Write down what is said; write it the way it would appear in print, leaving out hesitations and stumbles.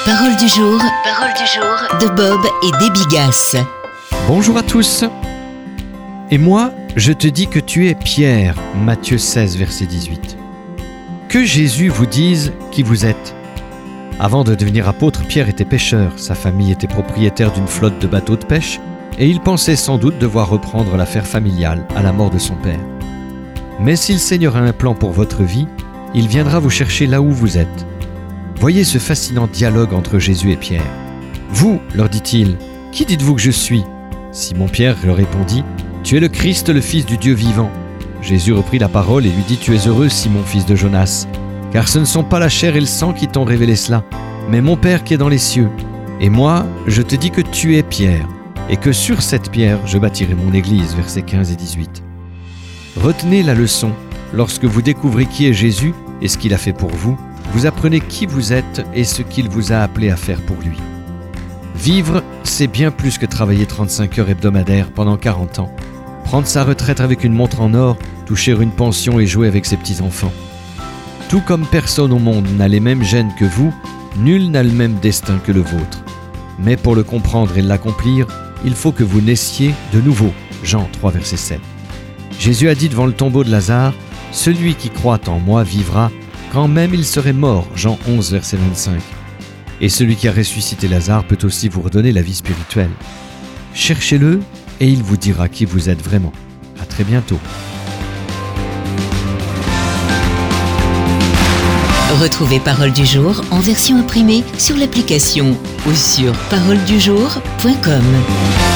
Parole du jour de Bob et Déby Gasse. Bonjour à tous. Et moi, je te dis que tu es Pierre, Matthieu 16, verset 18. Que Jésus vous dise qui vous êtes. Avant de devenir apôtre, Pierre était pêcheur, sa famille était propriétaire d'une flotte de bateaux de pêche et il pensait sans doute devoir reprendre l'affaire familiale à la mort de son père. Mais si le Seigneur a un plan pour votre vie, il viendra vous chercher là où vous êtes. Voyez ce fascinant dialogue entre Jésus et Pierre. « Vous, leur dit-il, qui dites-vous que je suis ?» Simon-Pierre leur répondit, « Tu es le Christ, le Fils du Dieu vivant. » Jésus reprit la parole et lui dit, « Tu es heureux, Simon, fils de Jonas, car ce ne sont pas la chair et le sang qui t'ont révélé cela, mais mon Père qui est dans les cieux. Et moi, je te dis que tu es Pierre, et que sur cette pierre, je bâtirai mon église. » Versets 15 et 18. Retenez la leçon. Lorsque vous découvrez qui est Jésus et ce qu'il a fait pour vous, vous apprenez qui vous êtes et ce qu'il vous a appelé à faire pour lui. Vivre, c'est bien plus que travailler 35 heures hebdomadaires pendant 40 ans. Prendre sa retraite avec une montre en or, toucher une pension et jouer avec ses petits-enfants. Tout comme personne au monde n'a les mêmes gènes que vous, nul n'a le même destin que le vôtre. Mais pour le comprendre et l'accomplir, il faut que vous naissiez de nouveau. Jean 3, verset 7. Jésus a dit devant le tombeau de Lazare, « Celui qui croit en moi vivra, quand même il serait mort. » Jean 11, verset 25. Et celui qui a ressuscité Lazare peut aussi vous redonner la vie spirituelle. Cherchez-le et il vous dira qui vous êtes vraiment. À très bientôt. Retrouvez Parole du jour en version imprimée sur l'application ou sur paroledujour.com.